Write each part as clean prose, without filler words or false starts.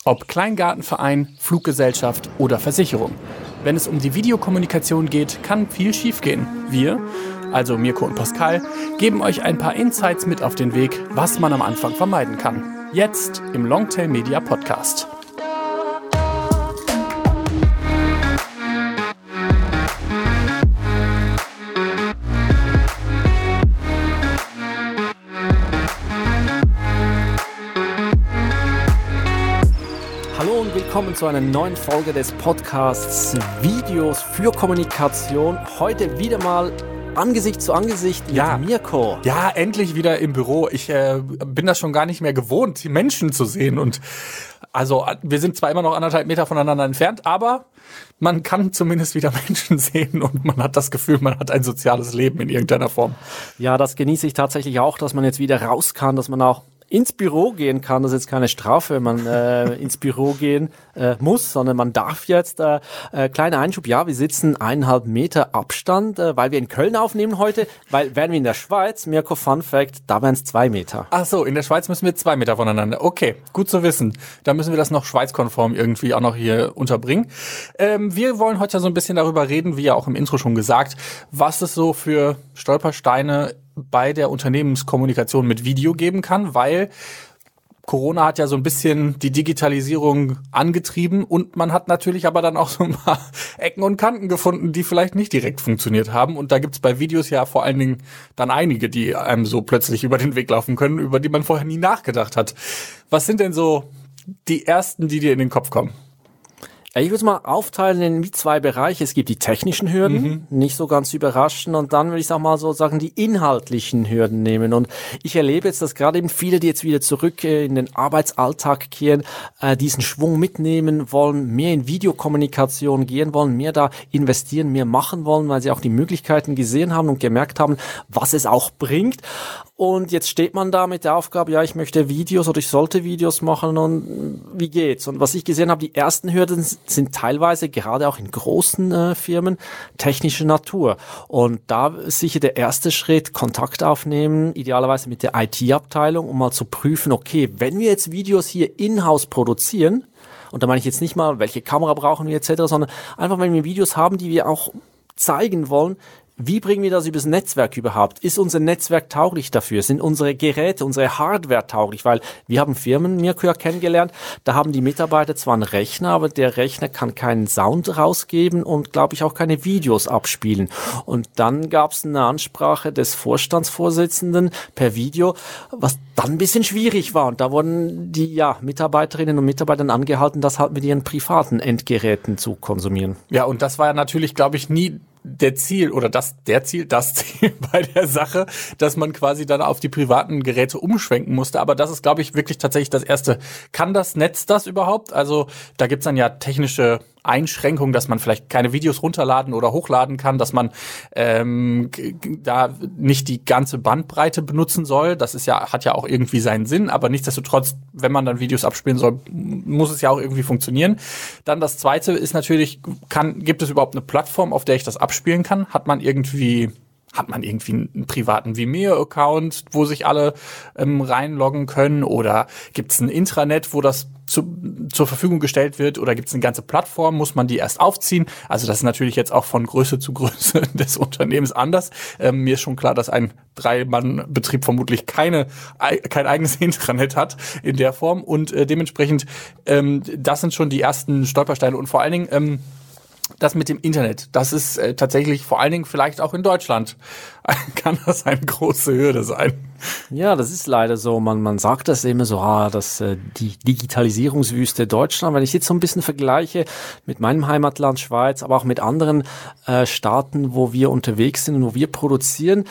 Ob Kleingartenverein, Fluggesellschaft oder Versicherung. Wenn es um die Videokommunikation geht, kann viel schiefgehen. Wir, also Mirko und Pascal, geben euch ein paar Insights mit auf den Weg, was man am Anfang vermeiden kann. Jetzt im Longtail Media Podcast. Willkommen zu einer neuen Folge des Podcasts Videos für Kommunikation. Heute wieder mal Angesicht zu Angesicht mit Mirko. Ja, endlich wieder im Büro. Ich bin das schon gar nicht mehr gewohnt, die Menschen zu sehen. Und also wir sind zwar immer noch 1,5 Meter voneinander entfernt, aber man kann zumindest wieder Menschen sehen und man hat das Gefühl, man hat ein soziales Leben in irgendeiner Form. Ja, das genieße ich tatsächlich auch, dass man jetzt wieder raus kann, dass man auch ins Büro gehen kann. Das ist jetzt keine Strafe, wenn man ins Büro gehen muss, sondern man darf jetzt. Kleiner Einschub, ja, wir sitzen 1,5 Meter Abstand, weil wir in Köln aufnehmen heute, weil wären wir in der Schweiz, Mirko, Fun Fact, da wären es 2 Meter. Ach so, in der Schweiz müssen wir 2 Meter voneinander. Okay, gut zu wissen. Da müssen wir das noch schweizkonform irgendwie auch noch hier unterbringen. Wir wollen heute so ein bisschen darüber reden, wie ja auch im Intro schon gesagt, was es so für Stolpersteine bei der Unternehmenskommunikation mit Video geben kann, weil Corona hat ja so ein bisschen die Digitalisierung angetrieben und man hat natürlich aber dann auch so ein paar Ecken und Kanten gefunden, die vielleicht nicht direkt funktioniert haben. Und da gibt's bei Videos ja vor allen Dingen dann einige, die einem so plötzlich über den Weg laufen können, über die man vorher nie nachgedacht hat. Was sind denn so die ersten, die dir in den Kopf kommen? Ich würde es mal aufteilen in 2 Bereiche. Es gibt die technischen Hürden, nicht so ganz überraschend. Und dann würde ich auch mal so sagen, die inhaltlichen Hürden nehmen. Und ich erlebe jetzt, dass gerade eben viele, die jetzt wieder zurück in den Arbeitsalltag kehren, diesen Schwung mitnehmen wollen, mehr in Videokommunikation gehen wollen, mehr da investieren, mehr machen wollen, weil sie auch die Möglichkeiten gesehen haben und gemerkt haben, was es auch bringt. Und jetzt steht man da mit der Aufgabe, ja, ich möchte Videos oder ich sollte Videos machen und wie geht's? Und was ich gesehen habe, die ersten Hürden sind teilweise, gerade auch in großen Firmen, technische Natur. Und da ist sicher der erste Schritt, Kontakt aufnehmen, idealerweise mit der IT-Abteilung, um mal zu prüfen, okay, wenn wir jetzt Videos hier in-house produzieren, und da meine ich jetzt nicht mal, welche Kamera brauchen wir etc., sondern einfach, wenn wir Videos haben, die wir auch zeigen wollen, wie bringen wir das übers Netzwerk überhaupt? Ist unser Netzwerk tauglich dafür? Sind unsere Geräte, unsere Hardware tauglich? Weil wir haben Firmen, Mirko, ja kennengelernt, da haben die Mitarbeiter zwar einen Rechner, aber der Rechner kann keinen Sound rausgeben und, glaube ich, auch keine Videos abspielen. Und dann gab es eine Ansprache des Vorstandsvorsitzenden per Video, was dann ein bisschen schwierig war. Und da wurden die Mitarbeiterinnen und Mitarbeiter angehalten, das halt mit ihren privaten Endgeräten zu konsumieren. Ja, und das war ja natürlich, glaube ich, nie das Ziel bei der Sache, dass man quasi dann auf die privaten Geräte umschwenken musste. Aber das ist, glaube ich, wirklich tatsächlich das Erste. Kann das Netz das überhaupt? Also da gibt's dann ja technische Einschränkungen, dass man vielleicht keine Videos runterladen oder hochladen kann, dass man da nicht die ganze Bandbreite benutzen soll. Das ist hat ja auch irgendwie seinen Sinn, aber nichtsdestotrotz, wenn man dann Videos abspielen soll, muss es ja auch irgendwie funktionieren. Dann das Zweite ist natürlich, gibt es überhaupt eine Plattform, auf der ich das abspielen kann? Hat man irgendwie einen privaten Vimeo-Account, wo sich alle reinloggen können? Oder gibt es ein Intranet, wo das zur Verfügung gestellt wird? Oder gibt es eine ganze Plattform? Muss man die erst aufziehen? Also das ist natürlich jetzt auch von Größe zu Größe des Unternehmens anders. Mir ist schon klar, dass ein 3-Mann-Betrieb vermutlich kein eigenes Intranet hat in der Form. Und dementsprechend, das sind schon die ersten Stolpersteine. Und vor allen Dingen das mit dem Internet, das ist tatsächlich vor allen Dingen vielleicht auch in Deutschland, kann das eine große Hürde sein. Ja, das ist leider so. Man sagt das immer so, dass die Digitalisierungswüste Deutschland, wenn ich jetzt so ein bisschen vergleiche mit meinem Heimatland Schweiz, aber auch mit anderen Staaten, wo wir unterwegs sind und wo wir produzieren,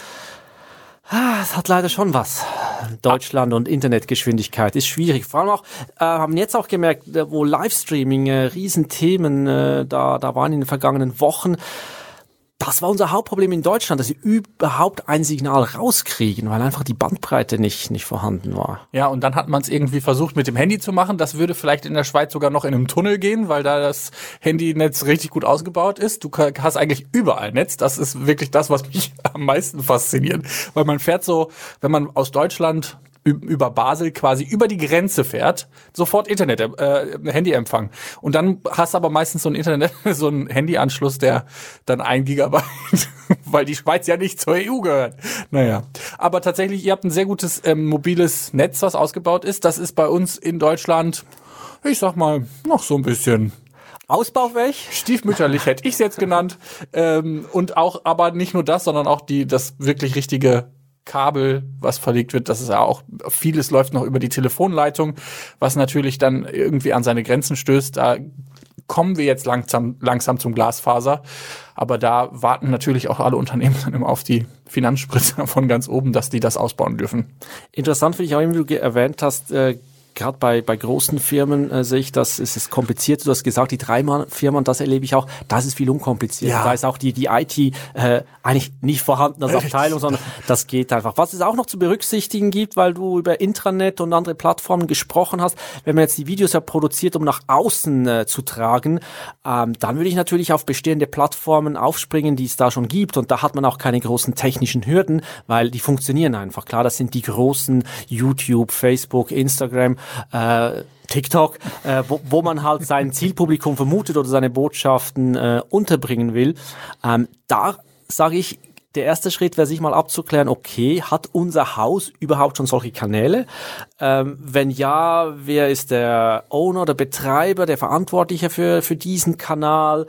es hat leider schon was. Deutschland und Internetgeschwindigkeit ist schwierig. Vor allem auch, haben jetzt auch gemerkt, wo Livestreaming Riesenthemen da waren in den vergangenen Wochen. Das war unser Hauptproblem in Deutschland, dass sie überhaupt ein Signal rauskriegen, weil einfach die Bandbreite nicht vorhanden war. Ja, und dann hat man es irgendwie versucht mit dem Handy zu machen. Das würde vielleicht in der Schweiz sogar noch in einem Tunnel gehen, weil da das Handynetz richtig gut ausgebaut ist. Du hast eigentlich überall Netz. Das ist wirklich das, was mich am meisten fasziniert. Weil man fährt so, wenn man aus Deutschland über Basel quasi über die Grenze fährt, sofort Handyempfang. Und dann hast du aber meistens so einen Handyanschluss, der dann 1 Gigabyte, weil die Schweiz ja nicht zur EU gehört. Naja. Aber tatsächlich, ihr habt ein sehr gutes mobiles Netz, was ausgebaut ist. Das ist bei uns in Deutschland, ich sag mal, noch so ein bisschen ausbaufähig? Stiefmütterlich hätte ich es jetzt genannt. Und auch, aber nicht nur das, sondern auch das wirklich richtige Kabel, was verlegt wird, das ist ja auch, vieles läuft noch über die Telefonleitung, was natürlich dann irgendwie an seine Grenzen stößt. Da kommen wir jetzt langsam zum Glasfaser. Aber da warten natürlich auch alle Unternehmen dann immer auf die Finanzspritzer von ganz oben, dass die das ausbauen dürfen. Interessant finde ich auch, wie du erwähnt hast, gerade bei großen Firmen sehe ich, das ist kompliziert. Du hast gesagt, die 3-Mann-Firmen, das erlebe ich auch, das ist viel unkomplizierter. Ja. Da ist auch die IT eigentlich nicht vorhanden als Abteilung, sondern das geht einfach. Was es auch noch zu berücksichtigen gibt, weil du über Intranet und andere Plattformen gesprochen hast, wenn man jetzt die Videos ja produziert, um nach außen zu tragen, dann würde ich natürlich auf bestehende Plattformen aufspringen, die es da schon gibt. Und da hat man auch keine großen technischen Hürden, weil die funktionieren einfach. Klar, das sind die großen YouTube, Facebook, Instagram, TikTok, wo man halt sein Zielpublikum vermutet oder seine Botschaften unterbringen will. Da sage ich, der erste Schritt wäre, sich mal abzuklären, okay, hat unser Haus überhaupt schon solche Kanäle? Wenn ja, wer ist der Owner, der Betreiber, der Verantwortliche für diesen Kanal?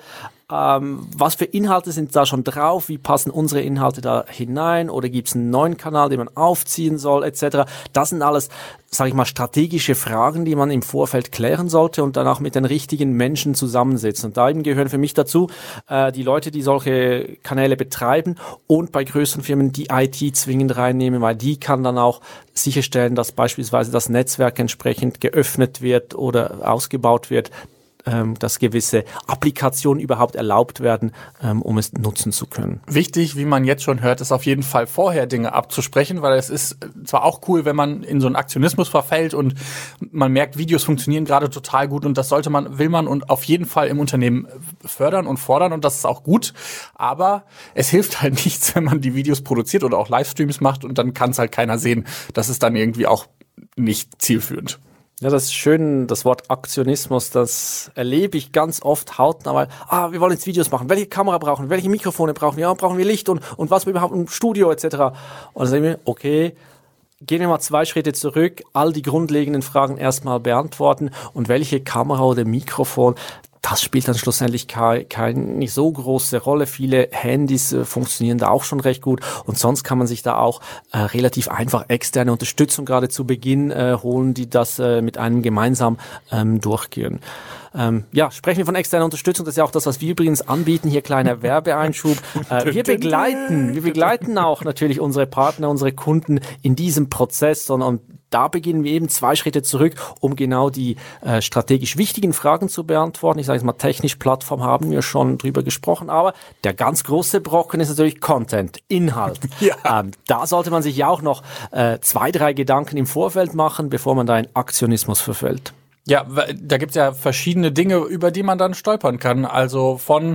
Was für Inhalte sind da schon drauf? Wie passen unsere Inhalte da hinein? Oder gibt es einen neuen Kanal, den man aufziehen soll, etc.? Das sind alles, sage ich mal, strategische Fragen, die man im Vorfeld klären sollte und danach mit den richtigen Menschen zusammensetzen. Und da eben gehören für mich dazu die Leute, die solche Kanäle betreiben und bei größeren Firmen die IT zwingend reinnehmen, weil die kann dann auch sicherstellen, dass beispielsweise das Netzwerk entsprechend geöffnet wird oder ausgebaut wird, dass gewisse Applikationen überhaupt erlaubt werden, um es nutzen zu können. Wichtig, wie man jetzt schon hört, ist auf jeden Fall vorher Dinge abzusprechen, weil es ist zwar auch cool, wenn man in so einen Aktionismus verfällt und man merkt, Videos funktionieren gerade total gut und das will man und auf jeden Fall im Unternehmen fördern und fordern und das ist auch gut, aber es hilft halt nichts, wenn man die Videos produziert oder auch Livestreams macht und dann kann es halt keiner sehen. Das ist dann irgendwie auch nicht zielführend. Ja, das ist schön, das Wort Aktionismus, das erlebe ich ganz oft hautnah, weil, wir wollen jetzt Videos machen, welche Kamera brauchen wir, welche Mikrofone brauchen wir, brauchen wir Licht und was wir überhaupt im Studio etc. Und dann sagen wir, okay, gehen wir mal 2 Schritte zurück, all die grundlegenden Fragen erstmal beantworten und welche Kamera oder Mikrofon, das spielt dann schlussendlich keine so große Rolle. Viele Handys funktionieren da auch schon recht gut und sonst kann man sich da auch relativ einfach externe Unterstützung gerade zu Beginn holen, die das mit einem gemeinsam durchgehen. Sprechen wir von externer Unterstützung, das ist ja auch das, was wir übrigens anbieten, hier kleiner Werbeeinschub. Wir begleiten auch natürlich unsere Partner, unsere Kunden in diesem Prozess und da beginnen wir eben 2 Schritte zurück, um genau die strategisch wichtigen Fragen zu beantworten. Ich sage jetzt mal, technisch Plattform haben wir schon drüber gesprochen, aber der ganz große Brocken ist natürlich Content, Inhalt. Ja. Da sollte man sich ja auch noch 2, 3 Gedanken im Vorfeld machen, bevor man da in Aktionismus verfällt. Ja, da gibt's ja verschiedene Dinge, über die man dann stolpern kann. Also von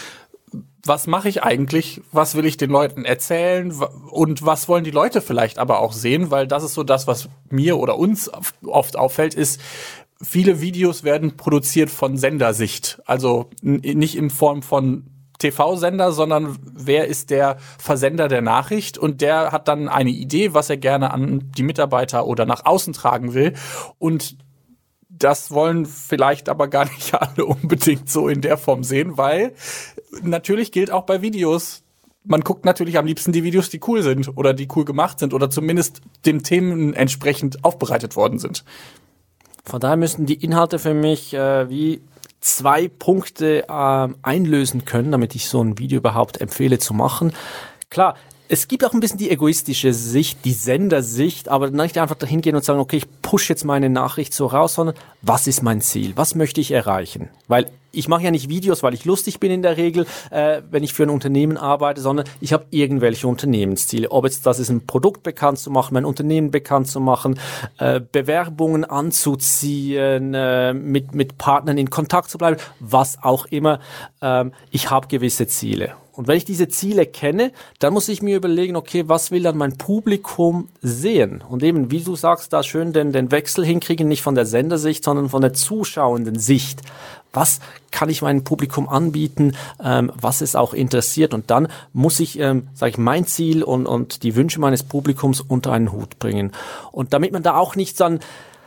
was mache ich eigentlich, was will ich den Leuten erzählen und was wollen die Leute vielleicht aber auch sehen, weil das ist so das, was mir oder uns oft auffällt, ist, viele Videos werden produziert von Sendersicht. Also nicht in Form von TV-Sender, sondern wer ist der Versender der Nachricht und der hat dann eine Idee, was er gerne an die Mitarbeiter oder nach außen tragen will und das wollen vielleicht aber gar nicht alle unbedingt so in der Form sehen, weil natürlich gilt auch bei Videos, man guckt natürlich am liebsten die Videos, die cool sind oder die cool gemacht sind oder zumindest den Themen entsprechend aufbereitet worden sind. Von daher müssen die Inhalte für mich wie 2 Punkte einlösen können, damit ich so ein Video überhaupt empfehle zu machen. Klar, es gibt auch ein bisschen die egoistische Sicht, die Sendersicht, aber nicht einfach dahin gehen und sagen, okay, ich pushe jetzt meine Nachricht so raus, sondern was ist mein Ziel? Was möchte ich erreichen? Weil ich mache ja nicht Videos, weil ich lustig bin in der Regel, wenn ich für ein Unternehmen arbeite, sondern ich habe irgendwelche Unternehmensziele. Ob jetzt das ist, ein Produkt bekannt zu machen, mein Unternehmen bekannt zu machen, Bewerbungen anzuziehen, mit Partnern in Kontakt zu bleiben, was auch immer. Ich habe gewisse Ziele. Und wenn ich diese Ziele kenne, dann muss ich mir überlegen, okay, was will dann mein Publikum sehen? Und eben, wie du sagst, da schön den Wechsel hinkriegen, nicht von der Sendersicht, sondern von der zuschauenden Sicht. Was kann ich meinem Publikum anbieten, was es auch interessiert? Und dann muss ich, mein Ziel und die Wünsche meines Publikums unter einen Hut bringen. Und damit man da auch nicht dann,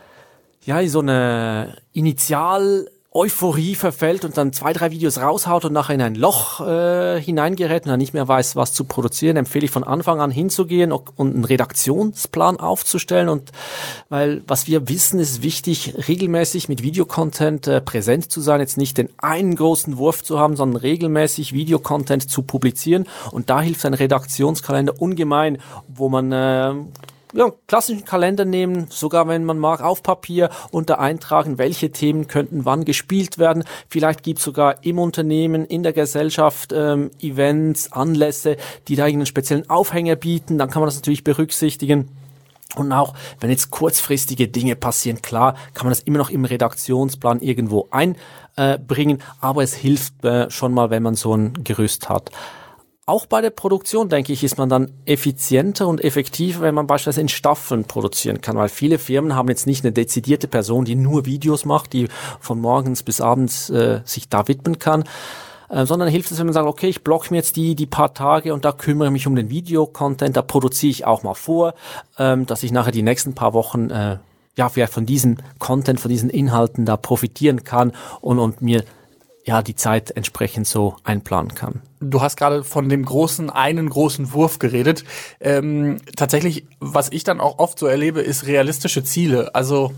so eine Euphorie verfällt und dann 2, 3 Videos raushaut und nachher in ein Loch hineingerät und dann nicht mehr weiß, was zu produzieren, empfehle ich von Anfang an hinzugehen und einen Redaktionsplan aufzustellen. Und weil was wir wissen, ist wichtig, regelmäßig mit Videocontent präsent zu sein, jetzt nicht den einen großen Wurf zu haben, sondern regelmäßig Videocontent zu publizieren. Und da hilft ein Redaktionskalender ungemein, wo man klassischen Kalender nehmen, sogar wenn man mag, auf Papier und da eintragen, welche Themen könnten wann gespielt werden. Vielleicht gibt es sogar im Unternehmen, in der Gesellschaft Events, Anlässe, die da einen speziellen Aufhänger bieten. Dann kann man das natürlich berücksichtigen. Und auch, wenn jetzt kurzfristige Dinge passieren, klar, kann man das immer noch im Redaktionsplan irgendwo einbringen, aber es hilft schon mal, wenn man so ein Gerüst hat. Auch bei der Produktion, denke ich, ist man dann effizienter und effektiver, wenn man beispielsweise in Staffeln produzieren kann, weil viele Firmen haben jetzt nicht eine dezidierte Person, die nur Videos macht, die von morgens bis abends sich da widmen kann, sondern hilft es, wenn man sagt, okay, ich blocke mir jetzt die paar Tage und da kümmere ich mich um den Videocontent, da produziere ich auch mal vor, dass ich nachher die nächsten paar Wochen vielleicht von diesem Content, von diesen Inhalten da profitieren kann und mir die Zeit entsprechend so einplanen kann. Du hast gerade von dem einen großen Wurf geredet. Tatsächlich, was ich dann auch oft so erlebe, ist realistische Ziele. Also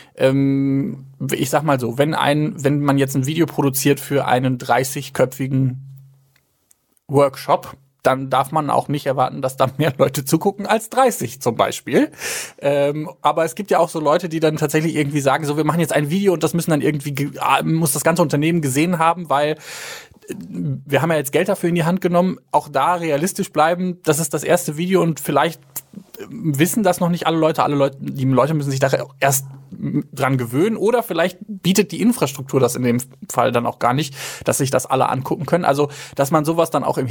ich sag mal so, wenn man jetzt ein Video produziert für einen 30-köpfigen Workshop, dann darf man auch nicht erwarten, dass da mehr Leute zugucken als 30 zum Beispiel. Aber es gibt ja auch so Leute, die dann tatsächlich irgendwie sagen, so, wir machen jetzt ein Video und das müssen dann irgendwie, muss das ganze Unternehmen gesehen haben, weil wir haben ja jetzt Geld dafür in die Hand genommen. Auch da realistisch bleiben, das ist das erste Video und vielleicht wissen das noch nicht alle Leute. Die Leute müssen sich da erst dran gewöhnen oder vielleicht bietet die Infrastruktur das in dem Fall dann auch gar nicht, dass sich das alle angucken können. Also, dass man sowas dann auch im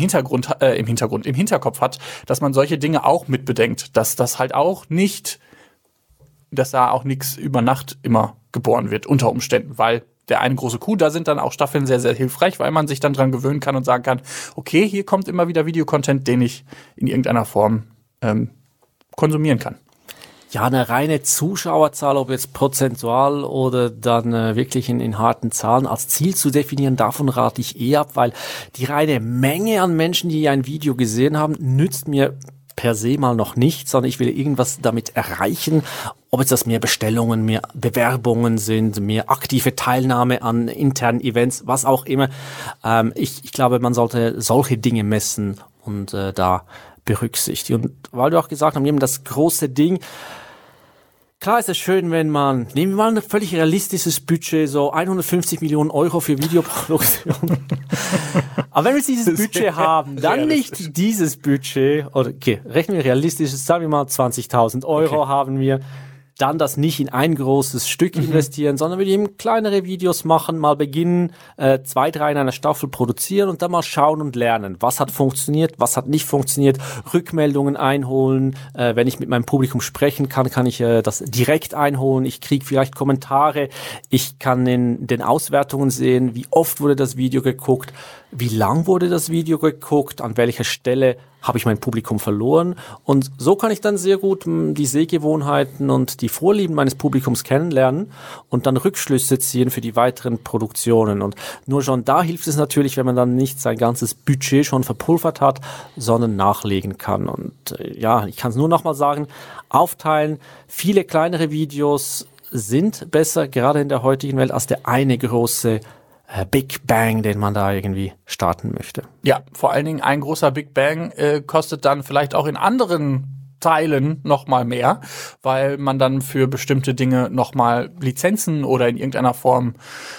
Hinterkopf hat, dass man solche Dinge auch mitbedenkt, dass das halt auch nicht, dass da auch nichts über Nacht immer geboren wird, unter Umständen, weil der eine große Coup, da sind dann auch Staffeln sehr, sehr hilfreich, weil man sich dann dran gewöhnen kann und sagen kann, okay, hier kommt immer wieder Videocontent, den ich in irgendeiner Form konsumieren kann. Ja, eine reine Zuschauerzahl, ob jetzt prozentual oder dann wirklich in harten Zahlen als Ziel zu definieren, davon rate ich ab, weil die reine Menge an Menschen, die ein Video gesehen haben, nützt mir per se mal noch nicht, sondern ich will irgendwas damit erreichen, ob jetzt das mehr Bestellungen, mehr Bewerbungen sind, mehr aktive Teilnahme an internen Events, was auch immer. Ich glaube, man sollte solche Dinge messen und da berücksichtigen. Und weil du auch gesagt hast, eben das große Ding, klar ist es schön, wenn nehmen wir mal ein völlig realistisches Budget, so 150 Millionen Euro für Videoproduktion. Aber wenn wir dieses Budget haben, dann nicht dieses Budget, oder okay, rechnen wir realistisch, sagen wir mal 20.000 Euro haben wir, dann das nicht in ein großes Stück investieren, sondern wir eben kleinere Videos machen, mal beginnen, 2, 3 in einer Staffel produzieren und dann mal schauen und lernen. Was hat funktioniert, was hat nicht funktioniert, Rückmeldungen einholen. Wenn ich mit meinem Publikum sprechen kann, kann ich das direkt einholen. Ich kriege vielleicht Kommentare. Ich kann in den Auswertungen sehen, wie oft wurde das Video geguckt, wie lang wurde das Video geguckt, an welcher Stelle habe ich mein Publikum verloren. Und so kann ich dann sehr gut die Sehgewohnheiten und die Vorlieben meines Publikums kennenlernen und dann Rückschlüsse ziehen für die weiteren Produktionen. Und nur schon da hilft es natürlich, wenn man dann nicht sein ganzes Budget schon verpulvert hat, sondern nachlegen kann. Und ich kann es nur nochmal sagen, aufteilen, viele kleinere Videos sind besser, gerade in der heutigen Welt, als der eine große Big Bang, den man da irgendwie starten möchte. Ja, vor allen Dingen ein großer Big Bang kostet dann vielleicht auch in anderen Teilen noch mal mehr, weil man dann für bestimmte Dinge noch mal Lizenzen oder in irgendeiner Form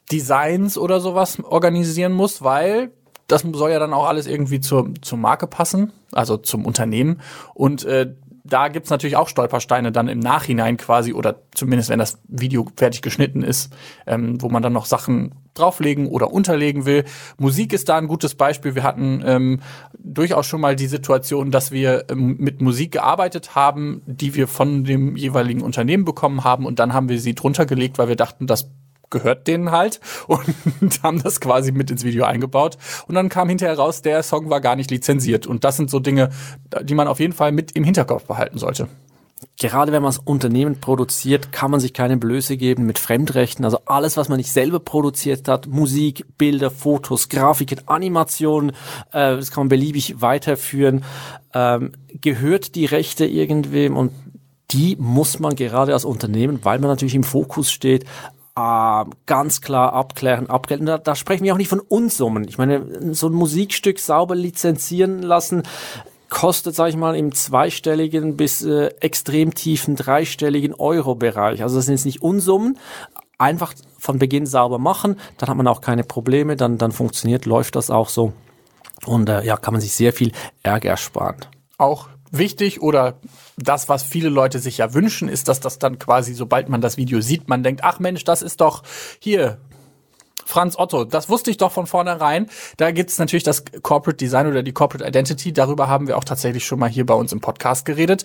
Designs oder sowas organisieren muss, weil das soll ja dann auch alles irgendwie zur Marke passen, also zum Unternehmen. Und da gibt's natürlich auch Stolpersteine dann im Nachhinein quasi, oder zumindest wenn das Video fertig geschnitten ist, wo man dann noch Sachen drauflegen oder unterlegen will. Musik ist da ein gutes Beispiel. Wir hatten durchaus schon mal die Situation, dass wir mit Musik gearbeitet haben, die wir von dem jeweiligen Unternehmen bekommen haben, und dann haben wir sie drunter gelegt, weil wir dachten, das gehört denen halt, und haben das quasi mit ins Video eingebaut. Und dann kam hinterher raus, der Song war gar nicht lizenziert. Und das sind so Dinge, die man auf jeden Fall mit im Hinterkopf behalten sollte. Gerade wenn man das Unternehmen produziert, kann man sich keine Blöße geben mit Fremdrechten. Also alles, was man nicht selber produziert hat, Musik, Bilder, Fotos, Grafiken, Animationen, das kann man beliebig weiterführen, gehört die Rechte irgendwem, und die muss man gerade als Unternehmen, weil man natürlich im Fokus steht, ganz klar abklären. Da sprechen wir auch nicht von Unsummen. Ich meine, so ein Musikstück sauber lizenzieren lassen kostet, sage ich mal, im zweistelligen bis extrem tiefen dreistelligen Euro-Bereich. Also das sind jetzt nicht Unsummen. Einfach von Beginn sauber machen, dann hat man auch keine Probleme, dann funktioniert, läuft das auch so. Und kann man sich sehr viel Ärger ersparen. Auch wichtig, oder das, was viele Leute sich ja wünschen, ist, dass das dann quasi, sobald man das Video sieht, man denkt, ach Mensch, das ist doch hier Franz Otto, das wusste ich doch von vornherein. Da gibt's natürlich das Corporate Design oder die Corporate Identity, darüber haben wir auch tatsächlich schon mal hier bei uns im Podcast geredet.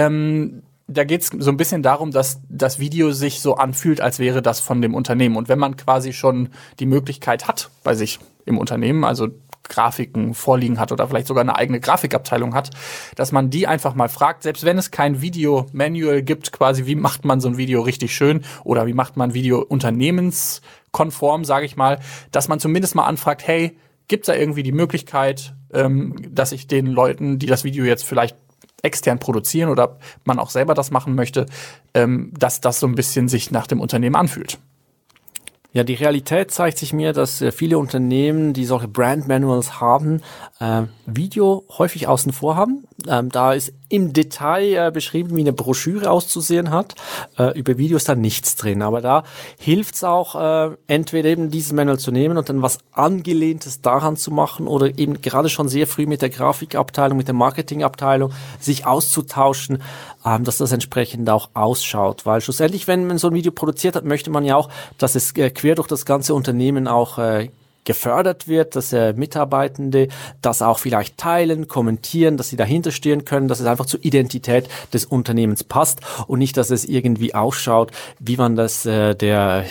Da geht's so ein bisschen darum, dass das Video sich so anfühlt, als wäre das von dem Unternehmen. Und wenn man quasi schon die Möglichkeit hat bei sich im Unternehmen, also Grafiken vorliegen hat oder vielleicht sogar eine eigene Grafikabteilung hat, dass man die einfach mal fragt, selbst wenn es kein Video-Manual gibt, quasi, wie macht man so ein Video richtig schön oder wie macht man ein Video unternehmenskonform, sage ich mal, dass man zumindest mal anfragt, hey, gibt's da irgendwie die Möglichkeit, dass ich den Leuten, die das Video jetzt vielleicht extern produzieren oder man auch selber das machen möchte, dass das so ein bisschen sich nach dem Unternehmen anfühlt. Ja, die Realität zeigt sich mir, dass viele Unternehmen, die solche Brand Manuals haben, Video häufig außen vor haben. Da ist im Detail beschrieben, wie eine Broschüre auszusehen hat. Über Video ist da nichts drin. Aber da hilft's auch, entweder eben dieses Manual zu nehmen und dann was Angelehntes daran zu machen oder eben gerade schon sehr früh mit der Grafikabteilung, mit der Marketingabteilung sich auszutauschen, dass das entsprechend auch ausschaut. Weil schlussendlich, wenn man so ein Video produziert hat, möchte man ja auch, dass es quer durch das ganze Unternehmen auch gefördert wird, dass Mitarbeitende das auch vielleicht teilen, kommentieren, dass sie dahinter stehen können, dass es einfach zur Identität des Unternehmens passt und nicht, dass es irgendwie ausschaut, wie man das der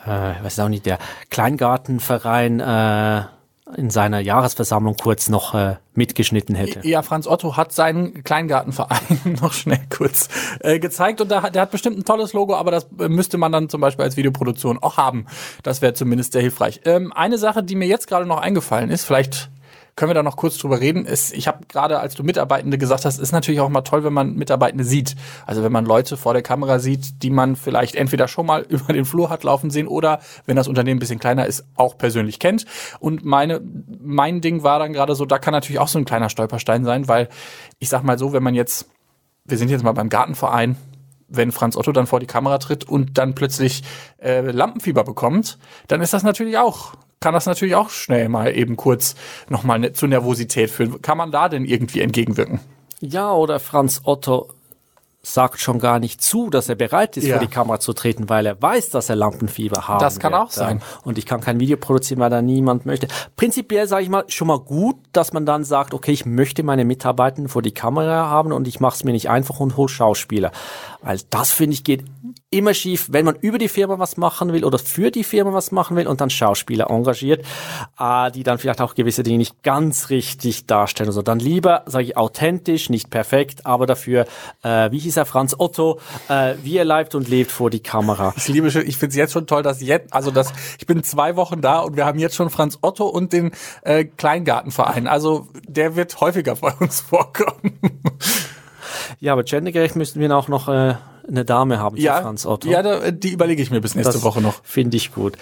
Kleingartenverein in seiner Jahresversammlung kurz noch mitgeschnitten hätte. Ja, Franz Otto hat seinen Kleingartenverein noch schnell kurz gezeigt, und der hat bestimmt ein tolles Logo, aber das müsste man dann zum Beispiel als Videoproduktion auch haben. Das wäre zumindest sehr hilfreich. Eine Sache, die mir jetzt gerade noch eingefallen ist, vielleicht können wir da noch kurz drüber reden, ist, ich habe gerade, als du Mitarbeitende gesagt hast, ist natürlich auch mal toll, wenn man Mitarbeitende sieht. Also wenn man Leute vor der Kamera sieht, die man vielleicht entweder schon mal über den Flur hat laufen sehen oder, wenn das Unternehmen ein bisschen kleiner ist, auch persönlich kennt. Und mein Ding war dann gerade so, da kann natürlich auch so ein kleiner Stolperstein sein, weil ich sag mal so, wenn man jetzt, wir sind jetzt mal beim Gartenverein, wenn Franz Otto dann vor die Kamera tritt und dann plötzlich Lampenfieber bekommt, dann ist das natürlich auch, kann das natürlich auch schnell mal eben kurz nochmal zu Nervosität führen. Kann man da denn irgendwie entgegenwirken? Ja, oder Franz Otto sagt schon gar nicht zu, dass er bereit ist, vor die Kamera zu treten, weil er weiß, dass er Lampenfieber haben Das kann wird. auch sein. Und ich kann kein Video produzieren, weil da niemand möchte. Prinzipiell sage ich mal, schon mal gut, dass man dann sagt, okay, ich möchte meine Mitarbeiter vor die Kamera haben und ich mache es mir nicht einfach und hole Schauspieler. Weil das, finde ich, geht immer schief, wenn man über die Firma was machen will oder für die Firma was machen will und dann Schauspieler engagiert, die dann vielleicht auch gewisse Dinge nicht ganz richtig darstellen. Also dann lieber, sage ich, authentisch, nicht perfekt, aber dafür, wie hieß er, Franz Otto, wie er lebt und lebt vor die Kamera. Ich finde es jetzt schon toll, dass ich bin 2 Wochen da und wir haben jetzt schon Franz Otto und den Kleingartenverein. Also der wird häufiger bei uns vorkommen. Ja, aber gendergerecht müssten wir auch noch eine Dame haben für Franz Otto. Ja, die überlege ich mir bis nächste Woche noch. Finde ich gut.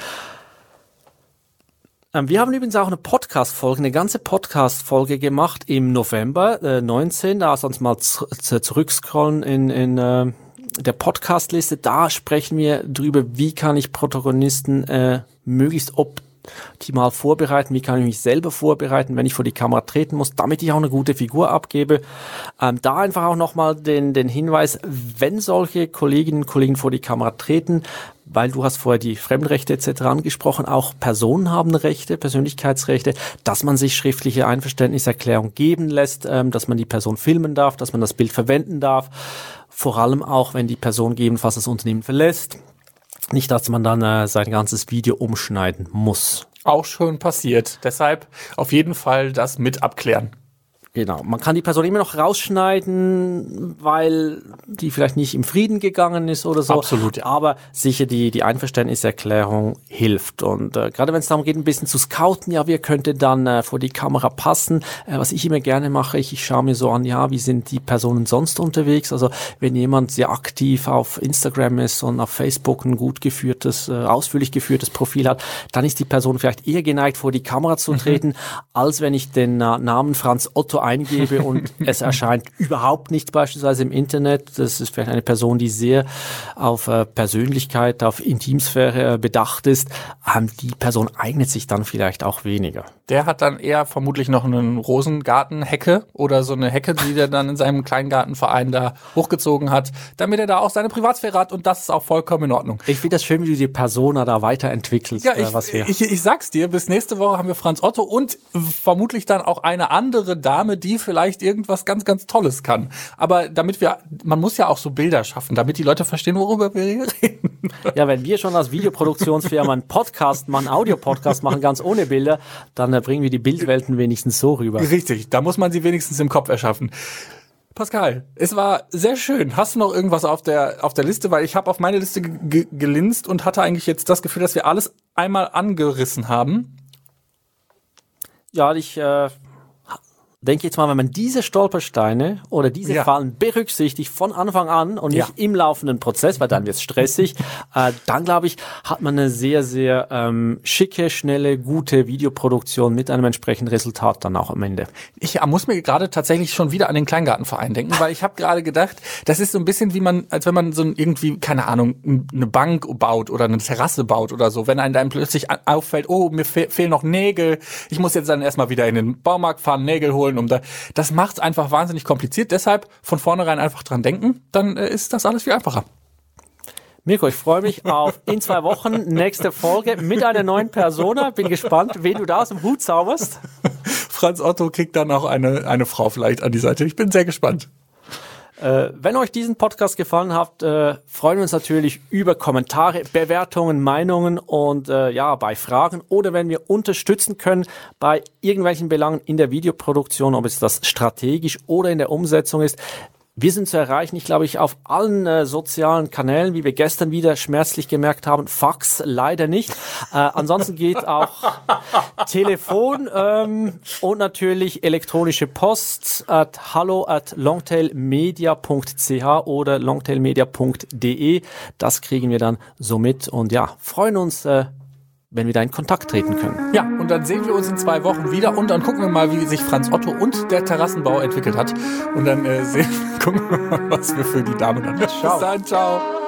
Wir haben übrigens auch eine ganze Podcast-Folge gemacht im November 19. Da sonst mal zurückscrollen der Podcast-Liste. Da sprechen wir drüber, wie kann ich Protagonisten möglichst optimal vorbereiten, wie kann ich mich selber vorbereiten, wenn ich vor die Kamera treten muss, damit ich auch eine gute Figur abgebe. Da einfach auch nochmal den Hinweis, wenn solche Kolleginnen und Kollegen vor die Kamera treten, weil du hast vorher die Fremdrechte etc. angesprochen, auch Personen haben Rechte, Persönlichkeitsrechte, dass man sich schriftliche Einverständniserklärung geben lässt, dass man die Person filmen darf, dass man das Bild verwenden darf, vor allem auch, wenn die Person gegebenenfalls das Unternehmen verlässt. Nicht, dass man dann sein ganzes Video umschneiden muss. Auch schon passiert. Deshalb auf jeden Fall das mit abklären. Genau, man kann die Person immer noch rausschneiden, weil die vielleicht nicht im Frieden gegangen ist oder so. Absolut, ja. Aber sicher die Einverständniserklärung hilft. Und gerade wenn es darum geht, ein bisschen zu scouten, ja, wer könnte dann vor die Kamera passen. Was ich immer gerne mache, ich schaue mir so an, ja, wie sind die Personen sonst unterwegs. Also wenn jemand sehr aktiv auf Instagram ist und auf Facebook ein gut geführtes, ausführlich geführtes Profil hat, dann ist die Person vielleicht eher geneigt, vor die Kamera zu treten, als wenn ich den Namen Franz Otto eingebe und es erscheint überhaupt nichts beispielsweise im Internet. Das ist vielleicht eine Person, die sehr auf Persönlichkeit, auf Intimsphäre bedacht ist. Die Person eignet sich dann vielleicht auch weniger. Der hat dann eher vermutlich noch einen Rosengartenhecke oder so eine Hecke, die der dann in seinem Kleingartenverein da hochgezogen hat, damit er da auch seine Privatsphäre hat, und das ist auch vollkommen in Ordnung. Ich finde das schön, wie du die Persona da weiterentwickelst. Ja, ich sag's dir, bis nächste Woche haben wir Franz Otto und vermutlich dann auch eine andere Dame, die vielleicht irgendwas ganz, ganz Tolles kann. Aber man muss ja auch so Bilder schaffen, damit die Leute verstehen, worüber wir hier reden. Ja, wenn wir schon als Videoproduktionsfirma einen Podcast machen, einen Audio-Podcast machen, ganz ohne Bilder, dann bringen wir die Bildwelten wenigstens so rüber. Richtig, da muss man sie wenigstens im Kopf erschaffen. Pascal, es war sehr schön. Hast du noch irgendwas auf der Liste? Weil ich habe auf meine Liste gelinst und hatte eigentlich jetzt das Gefühl, dass wir alles einmal angerissen haben. Ja, ich denke jetzt mal, wenn man diese Stolpersteine oder diese Fallen berücksichtigt von Anfang an und nicht im laufenden Prozess, weil dann wird's stressig, dann glaube ich, hat man eine sehr, sehr schicke, schnelle, gute Videoproduktion mit einem entsprechenden Resultat dann auch am Ende. Ich muss mir gerade tatsächlich schon wieder an den Kleingartenverein denken, weil ich habe gerade gedacht, das ist so ein bisschen als wenn man so irgendwie, keine Ahnung, eine Bank baut oder eine Terrasse baut oder so, wenn einem dann plötzlich auffällt, oh, mir fehlen noch Nägel, ich muss jetzt dann erstmal wieder in den Baumarkt fahren, Nägel holen, das macht es einfach wahnsinnig kompliziert. Deshalb von vornherein einfach dran denken, dann ist das alles viel einfacher. Mirko, ich freue mich auf in 2 Wochen nächste Folge mit einer neuen Persona. Bin gespannt, wen du da aus dem Hut zauberst. Franz Otto kriegt dann auch eine Frau vielleicht an die Seite. Ich bin sehr gespannt. Wenn euch diesen Podcast gefallen hat, freuen wir uns natürlich über Kommentare, Bewertungen, Meinungen und bei Fragen oder wenn wir unterstützen können bei irgendwelchen Belangen in der Videoproduktion, ob es das strategisch oder in der Umsetzung ist. Wir sind zu erreichen, ich glaube, auf allen sozialen Kanälen, wie wir gestern wieder schmerzlich gemerkt haben. Fax leider nicht. Ansonsten geht auch Telefon und natürlich elektronische Post at hallo@longtailmedia.ch oder longtailmedia.de. Das kriegen wir dann so mit und freuen uns, wenn wir da in Kontakt treten können. Ja, und dann sehen wir uns in 2 Wochen wieder und dann gucken wir mal, wie sich Franz Otto und der Terrassenbau entwickelt hat. Und dann gucken wir mal, was wir für die Dame dann. Ciao. Bis dann, ciao.